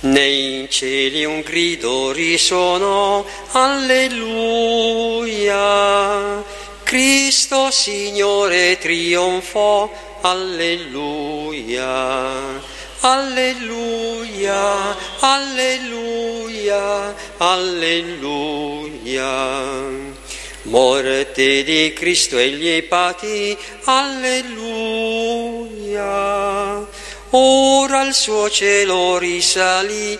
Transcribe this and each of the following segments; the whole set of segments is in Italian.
Nei cieli un grido risuonò, alleluia. Cristo Signore trionfò, alleluia. Alleluia, alleluia, alleluia. Morte di Cristo egli patì, alleluia. Ora al suo cielo risalì,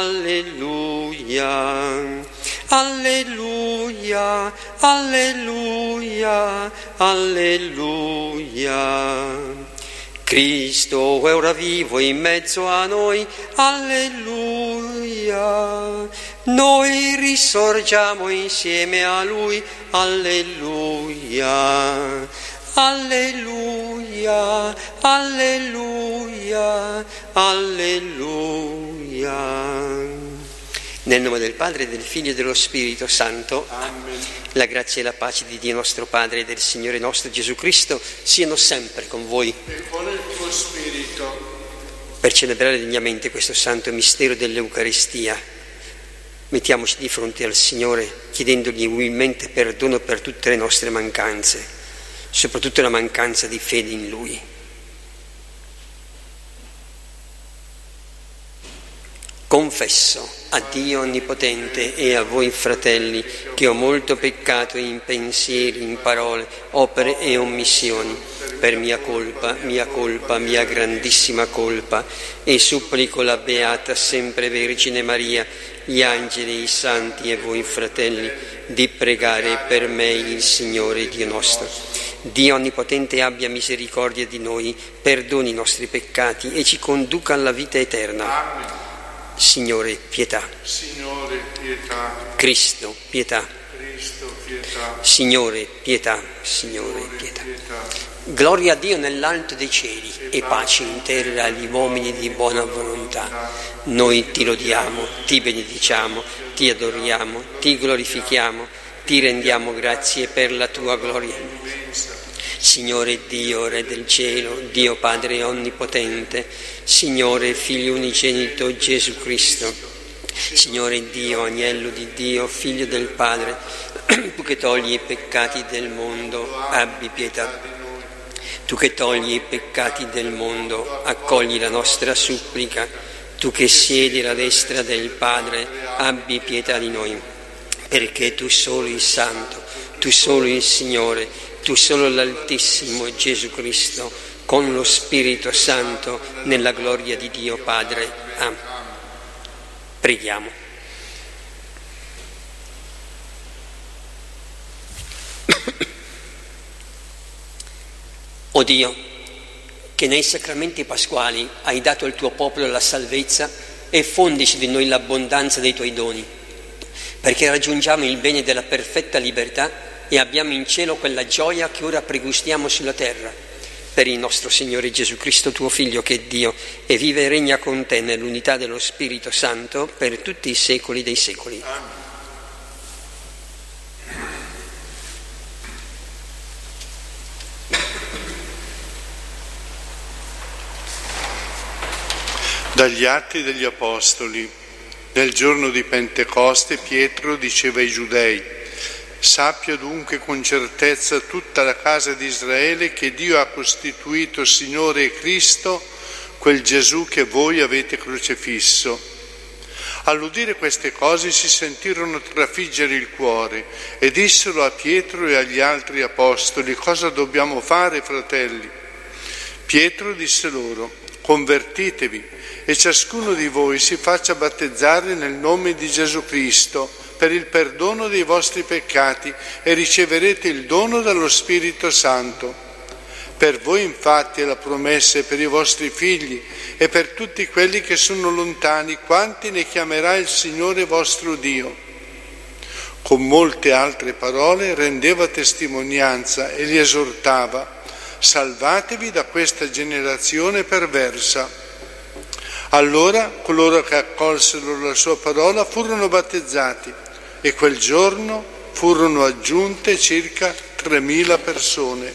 alleluia. Alleluia, alleluia, alleluia. Cristo è ora vivo in mezzo a noi, alleluia. Noi risorgiamo insieme a Lui, alleluia. Alleluia, alleluia, alleluia. Nel nome del Padre, del Figlio e dello Spirito Santo. Amen. La grazia e la pace di Dio nostro Padre e del Signore nostro Gesù Cristo siano sempre con voi. E con il tuo spirito. Per celebrare degnamente questo santo mistero dell'Eucaristia, mettiamoci di fronte al Signore chiedendogli umilmente perdono per tutte le nostre mancanze, soprattutto la mancanza di fede in Lui. Confesso a Dio Onnipotente e a voi fratelli che ho molto peccato in pensieri, in parole, opere e omissioni, per mia colpa, mia grandissima colpa, e supplico la Beata Sempre Vergine Maria, gli angeli, i santi e voi fratelli, di pregare per me il Signore Dio nostro. Dio Onnipotente abbia misericordia di noi, perdoni i nostri peccati e ci conduca alla vita eterna. Amen. Signore, pietà. Signore, pietà. Cristo, pietà. Cristo, pietà. Signore, pietà. Signore, pietà. Gloria a Dio nell'alto dei cieli e pace in terra agli uomini di buona volontà. Noi ti lodiamo, ti benediciamo, ti adoriamo, ti glorifichiamo, ti rendiamo grazie per la tua gloria. Signore Dio, Re del cielo, Dio Padre Onnipotente, Signore Figlio Unigenito Gesù Cristo, Signore Dio, Agnello di Dio, Figlio del Padre, tu che togli i peccati del mondo, abbi pietà. Tu che togli i peccati del mondo, accogli la nostra supplica. Tu che siedi alla destra del Padre, abbi pietà di noi, perché tu solo il Santo, tu solo il Signore, tu solo l'Altissimo Gesù Cristo, con lo Spirito Santo, nella gloria di Dio Padre. Amen. Preghiamo. O Dio, che nei sacramenti pasquali hai dato al tuo popolo la salvezza, e fondici di noi l'abbondanza dei tuoi doni, perché raggiungiamo il bene della perfetta libertà e abbiamo in cielo quella gioia che ora pregustiamo sulla terra, per il nostro Signore Gesù Cristo, tuo Figlio, che è Dio, e vive e regna con te nell'unità dello Spirito Santo per tutti i secoli dei secoli. Amen. Dagli Atti degli Apostoli. Nel giorno di Pentecoste Pietro diceva ai Giudei: sappia dunque con certezza tutta la casa di Israele che Dio ha costituito Signore e Cristo quel Gesù che voi avete crocifisso. All'udire queste cose si sentirono trafiggere il cuore e dissero a Pietro e agli altri apostoli: cosa dobbiamo fare, fratelli? Pietro disse loro: convertitevi e ciascuno di voi si faccia battezzare nel nome di Gesù Cristo per il perdono dei vostri peccati e riceverete il dono dello Spirito Santo. Per voi infatti è la promessa, e per i vostri figli e per tutti quelli che sono lontani, quanti ne chiamerà il Signore vostro Dio. Con molte altre parole rendeva testimonianza e li esortava: salvatevi da questa generazione perversa. Allora coloro che accolsero la sua parola furono battezzati e quel giorno furono aggiunte circa 3.000 persone.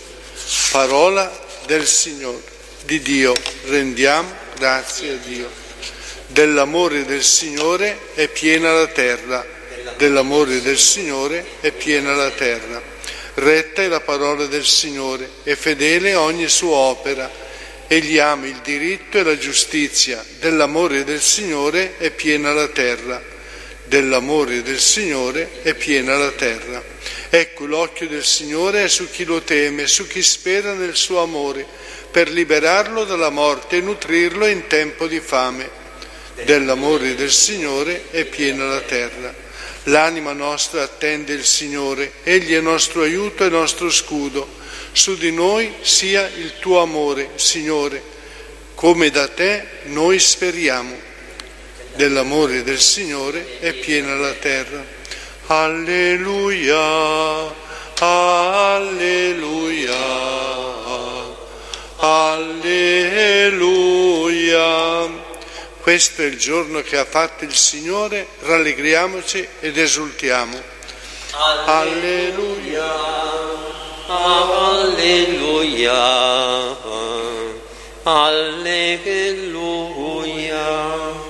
Parola del Signore, di Dio. Rendiamo grazie a Dio. Dell'amore del Signore è piena la terra. Dell'amore del Signore è piena la terra. Retta è la parola del Signore e fedele ogni sua opera. Egli ama il diritto e la giustizia. Dell'amore del Signore è piena la terra. Dell'amore del Signore è piena la terra. Ecco, l'occhio del Signore è su chi lo teme, su chi spera nel suo amore, per liberarlo dalla morte e nutrirlo in tempo di fame. Dell'amore del Signore è piena la terra. L'anima nostra attende il Signore, Egli è nostro aiuto e nostro scudo. Su di noi sia il tuo amore, Signore, come da te noi speriamo. Dell'amore del Signore è piena la terra. Alleluia, alleluia, alleluia. Questo è il giorno che ha fatto il Signore, rallegriamoci ed esultiamo. Alleluia, alleluia, alleluia.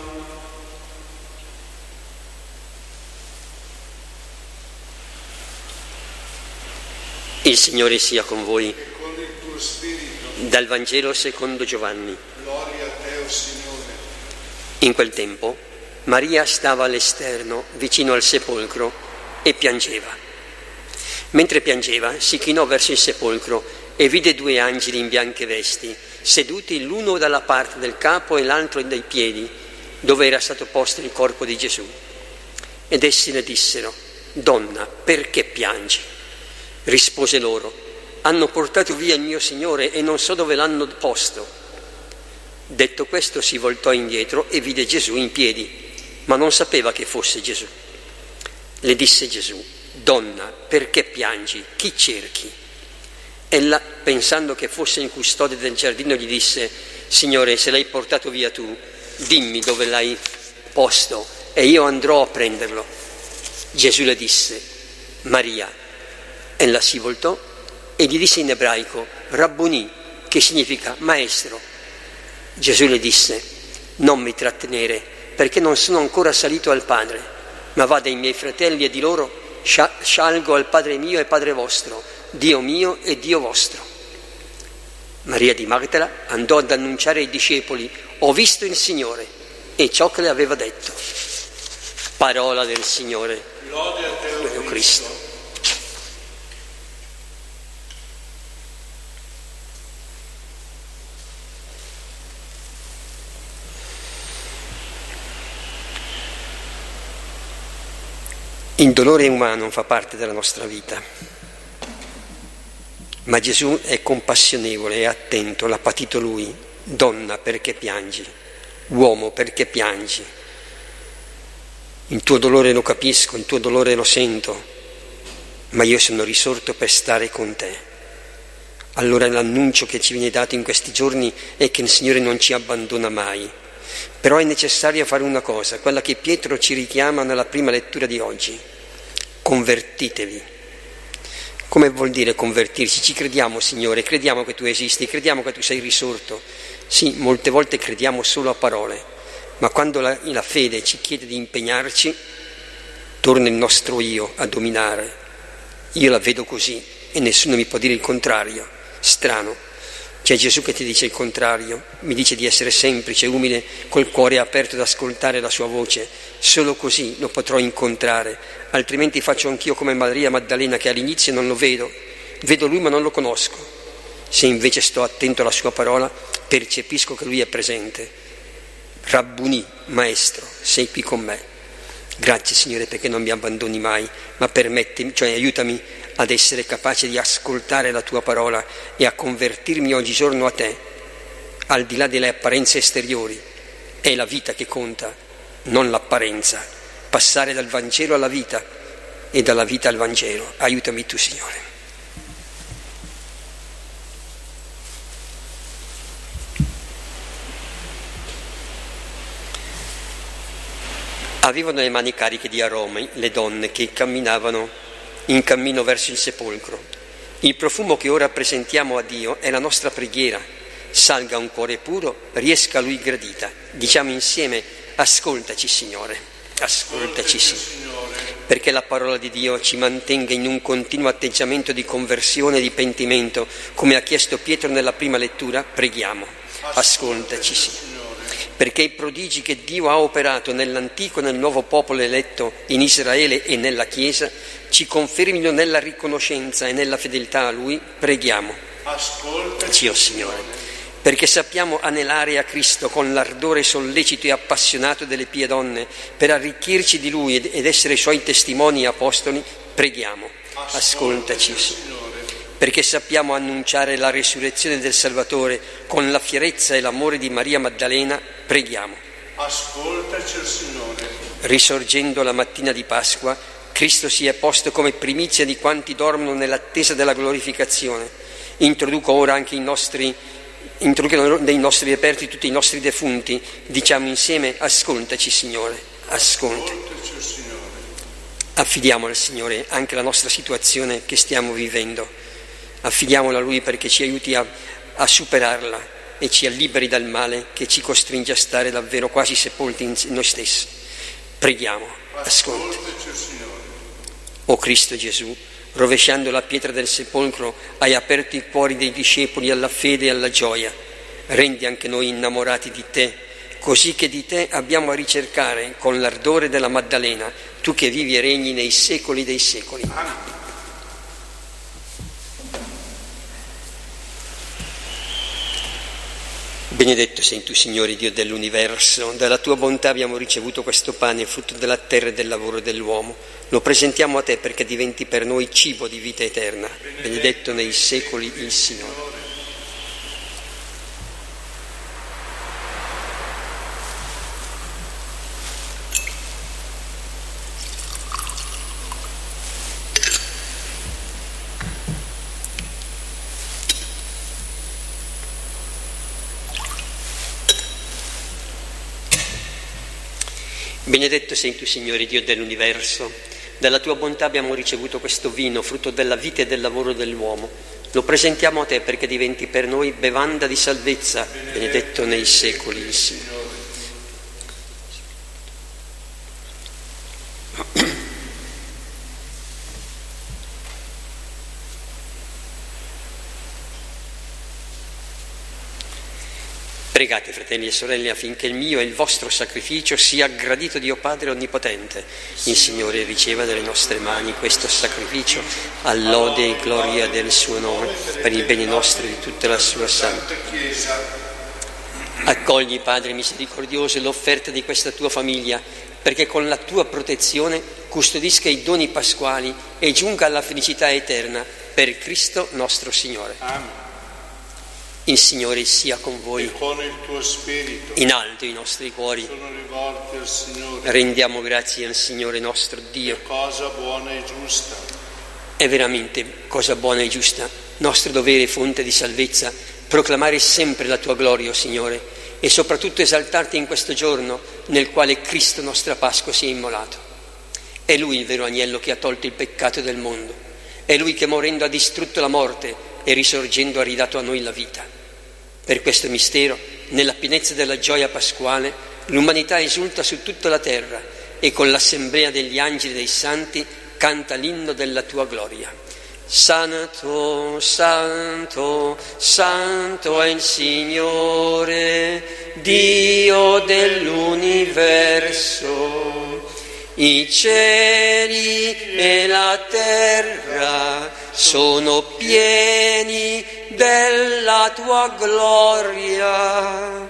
Il Signore sia con voi. E con il tuo spirito. Dal Vangelo secondo Giovanni. Gloria a te, o Signore. In quel tempo Maria stava all'esterno, vicino al sepolcro, e piangeva. Mentre piangeva, si chinò verso il sepolcro e vide 2 angeli in bianche vesti, seduti l'uno dalla parte del capo e l'altro dai piedi, dove era stato posto il corpo di Gesù. Ed essi le dissero: «Donna, perché piangi?» Rispose loro: «Hanno portato via il mio Signore e non so dove l'hanno posto». Detto questo si voltò indietro e vide Gesù in piedi, ma non sapeva che fosse Gesù. Le disse Gesù: «Donna, perché piangi? Chi cerchi?» Ella, pensando che fosse il custode del giardino, gli disse: «Signore, se l'hai portato via tu, dimmi dove l'hai posto e io andrò a prenderlo». Gesù le disse: «Maria». Ella si voltò e gli disse in ebraico: «Rabboni», che significa maestro. Gesù le disse: «Non mi trattenere, perché non sono ancora salito al Padre, ma va dai miei fratelli e di loro scialgo al Padre mio e Padre vostro, Dio mio e Dio vostro». Maria di Magdala andò ad annunciare ai discepoli: «Ho visto il Signore», e ciò che le aveva detto. Parola del Signore. Lode a te, o Cristo. Il dolore umano fa parte della nostra vita, ma Gesù è compassionevole e attento, l'ha patito Lui. «Donna, perché piangi? Uomo, perché piangi? Il tuo dolore lo capisco, il tuo dolore lo sento, ma io sono risorto per stare con te». Allora l'annuncio che ci viene dato in questi giorni è che il Signore non ci abbandona mai. Però è necessario fare una cosa, quella che Pietro ci richiama nella prima lettura di oggi: convertitevi. Come vuol dire convertirsi? Ci crediamo, Signore, crediamo che tu esisti, crediamo che tu sei risorto. Sì, molte volte crediamo solo a parole, ma quando la fede ci chiede di impegnarci, torna il nostro io a dominare. Io la vedo così e nessuno mi può dire il contrario. Strano. C'è Gesù che ti dice il contrario, mi dice di essere semplice, umile, col cuore aperto ad ascoltare la sua voce. Solo così lo potrò incontrare, altrimenti faccio anch'io come Maria Maddalena, che all'inizio non lo vedo lui ma non lo conosco. Se invece sto attento alla sua parola, percepisco che lui è presente. Rabbuni, maestro, sei qui con me. Grazie Signore perché non mi abbandoni mai, ma permettimi, aiutami ad essere capace di ascoltare la tua parola e a convertirmi oggigiorno a te, al di là delle apparenze esteriori. È la vita che conta, non l'apparenza. Passare dal Vangelo alla vita e dalla vita al Vangelo. Aiutami tu, Signore. Avevano le mani cariche di aromi le donne che camminavano in cammino verso il sepolcro. Il profumo che ora presentiamo a Dio è la nostra preghiera. Salga un cuore puro, riesca a Lui gradita. Diciamo insieme: ascoltaci Signore, ascoltaci Signore, perché la parola di Dio ci mantenga in un continuo atteggiamento di conversione e di pentimento, come ha chiesto Pietro nella prima lettura, preghiamo, ascoltaci Signore. Perché i prodigi che Dio ha operato nell'antico e nel nuovo popolo eletto in Israele e nella Chiesa ci confermino nella riconoscenza e nella fedeltà a Lui, preghiamo. Ascoltaci, o Signore, perché sappiamo anelare a Cristo con l'ardore sollecito e appassionato delle pie donne per arricchirci di Lui ed essere Suoi testimoni e apostoli, preghiamo. Ascoltaci, Signore. Perché sappiamo annunciare la resurrezione del Salvatore con la fierezza e l'amore di Maria Maddalena, preghiamo. Ascoltaci, Signore. Risorgendo la mattina di Pasqua, Cristo si è posto come primizia di quanti dormono nell'attesa della glorificazione. Introduco ora anche nei nostri reperti tutti i nostri defunti. Diciamo insieme, ascoltaci, Signore, ascoltaci. Affidiamo al Signore anche la nostra situazione che stiamo vivendo. Affidiamola a Lui perché ci aiuti a superarla e ci liberi dal male che ci costringe a stare davvero quasi sepolti in noi stessi. Preghiamo, ascolta. O Cristo Gesù, rovesciando la pietra del sepolcro, hai aperto i cuori dei discepoli alla fede e alla gioia. Rendi anche noi innamorati di Te, così che di Te abbiamo a ricercare con l'ardore della Maddalena, Tu che vivi e regni nei secoli dei secoli. Amen. Benedetto sei tu, Signore Dio dell'universo, dalla tua bontà abbiamo ricevuto questo pane, frutto della terra e del lavoro dell'uomo. Lo presentiamo a te perché diventi per noi cibo di vita eterna. Benedetto nei secoli il Signore. Benedetto sei tu, Signore Dio dell'universo, dalla tua bontà abbiamo ricevuto questo vino, frutto della vita e del lavoro dell'uomo. Lo presentiamo a te perché diventi per noi bevanda di salvezza. Benedetto nei secoli il Signore. Pregate, fratelli e sorelle, affinché il mio e il vostro sacrificio sia gradito Dio Padre Onnipotente. Il Signore riceva dalle nostre mani questo sacrificio, all'ode e gloria del suo nome, per il bene nostro e di tutta la sua santa Chiesa. Accogli, Padre misericordioso, l'offerta di questa tua famiglia, perché con la tua protezione custodisca i doni pasquali e giunga alla felicità eterna, per Cristo nostro Signore. Amen. Il Signore sia con voi. E con il tuo spirito. In alto i nostri cuori. Sono rivolti al Signore. Rendiamo grazie al Signore nostro Dio. È cosa buona e giusta. È veramente cosa buona e giusta, nostro dovere e fonte di salvezza, proclamare sempre la tua gloria, o Signore, e soprattutto esaltarti in questo giorno nel quale Cristo, nostra Pasqua, si è immolato. È Lui il vero agnello che ha tolto il peccato del mondo. È Lui che morendo ha distrutto la morte e risorgendo ha ridato a noi la vita. Per questo mistero, nella pienezza della gioia pasquale, l'umanità esulta su tutta la terra e con l'assemblea degli angeli e dei santi canta l'inno della tua gloria. Santo, santo, santo è il Signore, Dio dell'universo. I cieli e la terra sono pieni della tua gloria.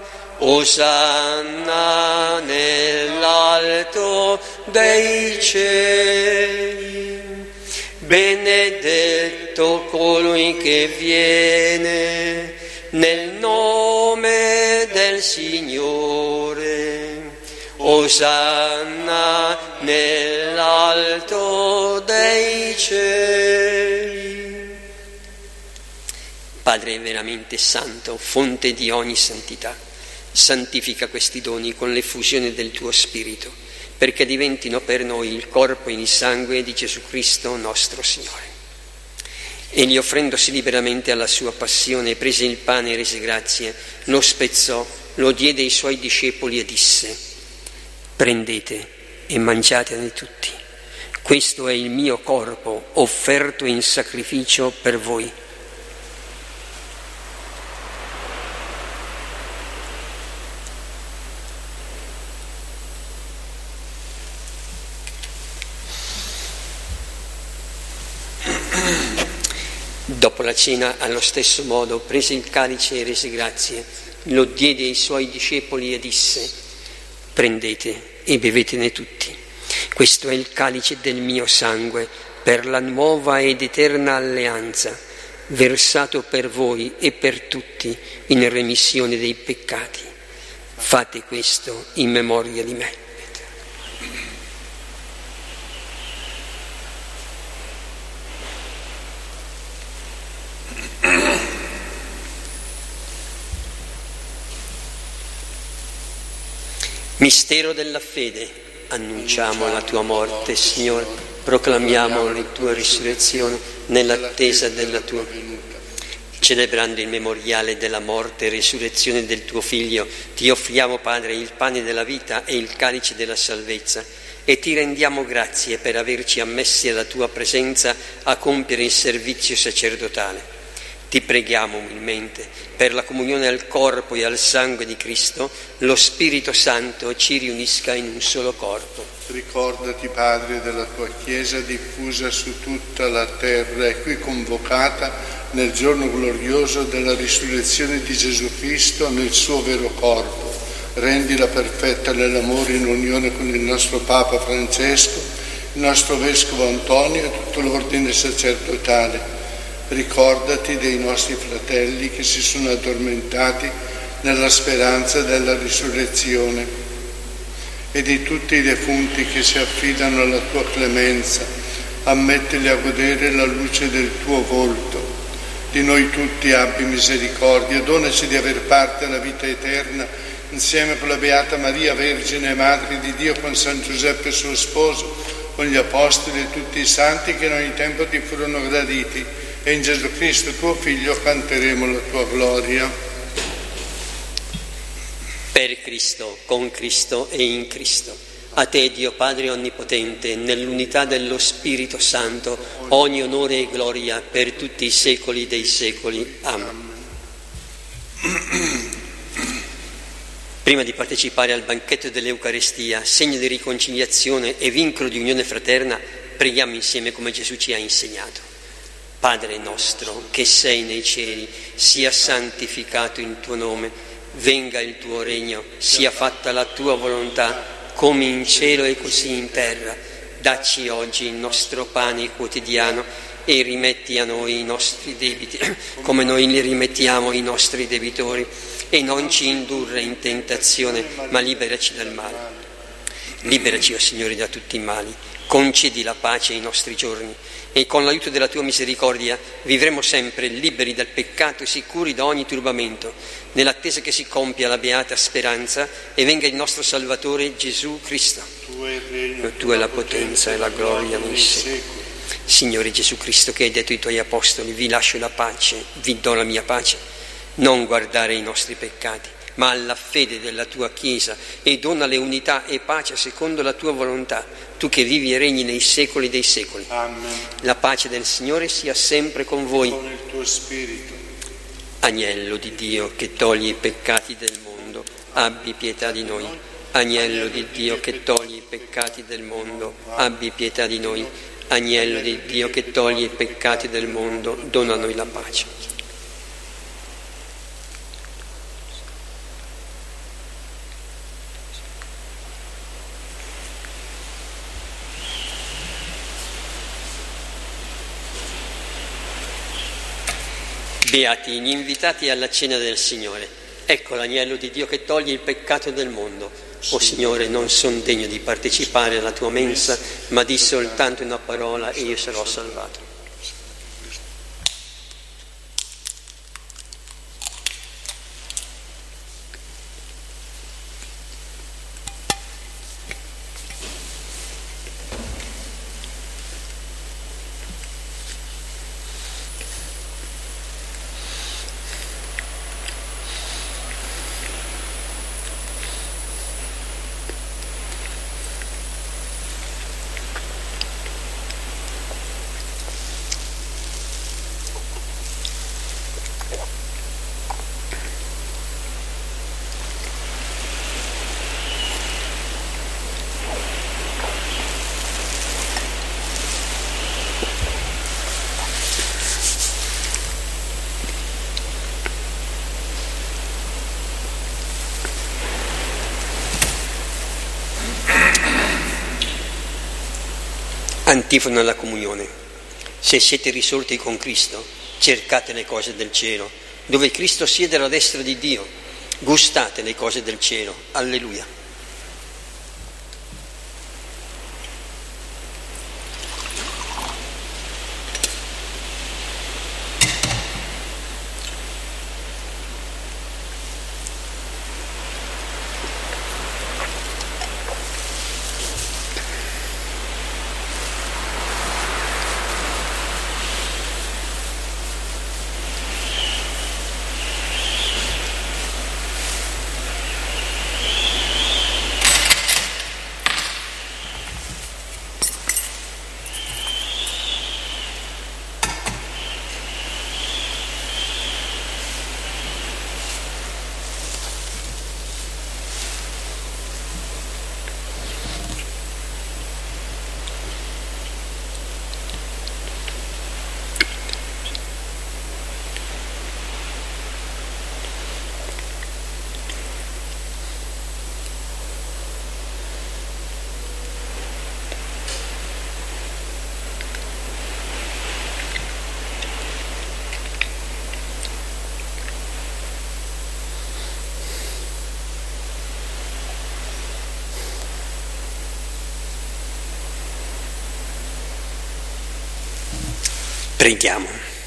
Osanna nell'alto dei cieli. Benedetto colui che viene nel nome del Signore. Osanna nell'alto dei cieli. Padre veramente santo, fonte di ogni santità, santifica questi doni con l'effusione del tuo Spirito, perché diventino per noi il corpo e il sangue di Gesù Cristo nostro Signore. Egli, offrendosi liberamente alla sua passione, prese il pane e rese grazie, lo spezzò, lo diede ai suoi discepoli e disse: Prendete e mangiatene tutti. Questo è il mio corpo offerto in sacrificio per voi. Dopo la cena, allo stesso modo, prese il calice e rese grazie, lo diede ai suoi discepoli e disse: prendete e bevetene tutti. Questo è il calice del mio sangue per la nuova ed eterna alleanza, versato per voi e per tutti in remissione dei peccati. Fate questo in memoria di me. Mistero della fede. Annunciamo la tua morte, Signore, proclamiamo la tua risurrezione nell'attesa della tua venuta. Celebrando il memoriale della morte e risurrezione del tuo Figlio, ti offriamo, Padre, il pane della vita e il calice della salvezza e ti rendiamo grazie per averci ammessi alla tua presenza a compiere il servizio sacerdotale. Ti preghiamo umilmente per la comunione al corpo e al sangue di Cristo, lo Spirito Santo ci riunisca in un solo corpo. Ricordati, Padre, della tua Chiesa diffusa su tutta la terra e qui convocata nel giorno glorioso della risurrezione di Gesù Cristo nel suo vero corpo. Rendila perfetta nell'amore in unione con il nostro Papa Francesco, il nostro Vescovo Antonio e tutto l'ordine sacerdotale. Ricordati dei nostri fratelli che si sono addormentati nella speranza della risurrezione e di tutti i defunti che si affidano alla tua clemenza. Ammettili a godere la luce del tuo volto. Di noi tutti abbi misericordia, donaci di aver parte alla vita eterna insieme con la Beata Maria, Vergine e Madre di Dio, con San Giuseppe suo sposo, con gli Apostoli e tutti i santi che in ogni tempo ti furono graditi. E in Gesù Cristo tuo Figlio canteremo la tua gloria. Per Cristo, con Cristo e in Cristo. A te, Dio Padre Onnipotente, nell'unità dello Spirito Santo, ogni onore e gloria per tutti i secoli dei secoli. Amen. Prima di partecipare al banchetto dell'Eucaristia, segno di riconciliazione e vincolo di unione fraterna, preghiamo insieme come Gesù ci ha insegnato. Padre nostro, che sei nei cieli, sia santificato il tuo nome, venga il tuo regno, sia fatta la tua volontà, come in cielo e così in terra. Dacci oggi il nostro pane quotidiano e rimetti a noi i nostri debiti, come noi li rimettiamo ai nostri debitori, e non ci indurre in tentazione, ma liberaci dal male. Liberaci, o Signore, da tutti i mali, concedi la pace ai nostri giorni, e con l'aiuto della tua misericordia vivremo sempre liberi dal peccato e sicuri da ogni turbamento, nell'attesa che si compia la beata speranza e venga il nostro Salvatore Gesù Cristo. Tua è la potenza e la gloria nei secoli. Signore Gesù Cristo, che hai detto ai tuoi apostoli: vi lascio la pace, vi do la mia pace, non guardare i nostri peccati, ma alla fede della tua Chiesa, e donale unità e pace secondo la tua volontà, tu che vivi e regni nei secoli dei secoli. Amen. La pace del Signore sia sempre con voi. Con il tuo spirito. Agnello di Dio che togli i peccati del mondo, abbi pietà di noi. Agnello di Dio che togli i peccati del mondo, abbi pietà di noi. Agnello di Dio che togli i peccati del mondo, dona a noi la pace. Beati gli invitati alla cena del Signore. Ecco l'agnello di Dio che toglie il peccato del mondo. O Signore, non son degno di partecipare alla tua mensa, ma di soltanto una parola e io sarò salvato. Antifona alla comunione. Se siete risorti con Cristo, cercate le cose del cielo, dove Cristo siede alla destra di Dio. Gustate le cose del cielo. Alleluia. Preghiamo.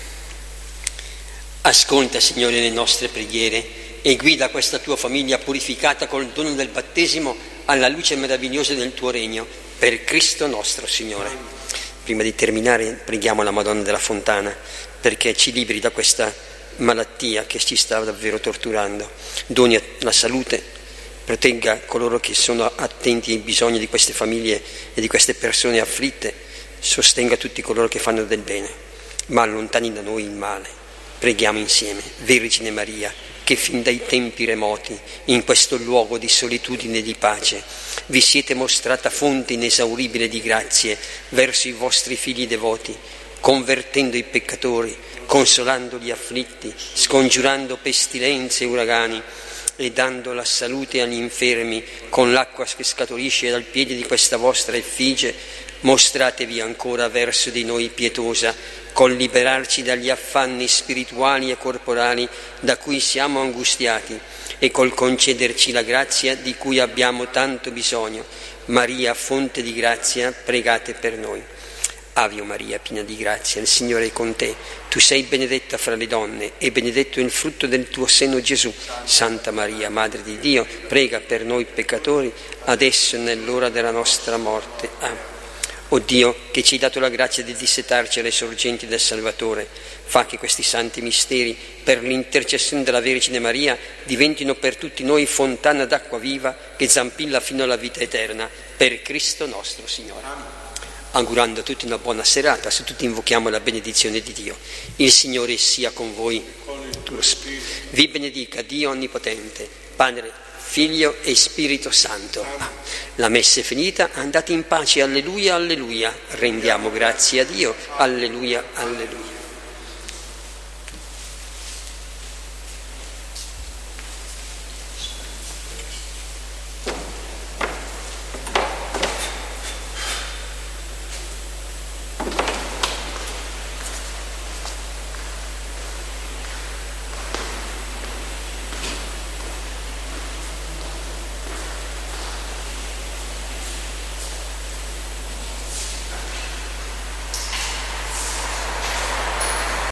Ascolta, Signore, le nostre preghiere e guida questa tua famiglia purificata col dono del battesimo alla luce meravigliosa del tuo regno, per Cristo nostro Signore. Prima di terminare preghiamo la Madonna della Fontana perché ci liberi da questa malattia che ci sta davvero torturando. Doni la salute, protegga coloro che sono attenti ai bisogni di queste famiglie e di queste persone afflitte, sostenga tutti coloro che fanno del bene, ma allontani da noi il male. Preghiamo insieme. Vergine Maria, che fin dai tempi remoti, in questo luogo di solitudine e di pace, vi siete mostrata fonte inesauribile di grazie verso i vostri figli devoti, convertendo i peccatori, consolando gli afflitti, scongiurando pestilenze e uragani e dando la salute agli infermi con l'acqua che scaturisce dal piede di questa vostra effigie, mostratevi ancora verso di noi pietosa, col liberarci dagli affanni spirituali e corporali da cui siamo angustiati e col concederci la grazia di cui abbiamo tanto bisogno. Maria, fonte di grazia, pregate per noi. Ave Maria, piena di grazia, il Signore è con te. Tu sei benedetta fra le donne e benedetto è il frutto del tuo seno Gesù. Santa Maria, Madre di Dio, prega per noi peccatori, adesso e nell'ora della nostra morte. Amen. O Dio, che ci hai dato la grazia di dissetarci alle sorgenti del Salvatore, fa che questi santi misteri, per l'intercessione della Vergine Maria, diventino per tutti noi fontana d'acqua viva che zampilla fino alla vita eterna, per Cristo nostro Signore. Augurando a tutti una buona serata, se tutti invochiamo la benedizione di Dio. Il Signore sia con voi. Vi benedica Dio Onnipotente, Padre, Figlio e Spirito Santo. La messa è finita, andate in pace, alleluia, alleluia. Rendiamo grazie a Dio, alleluia, alleluia.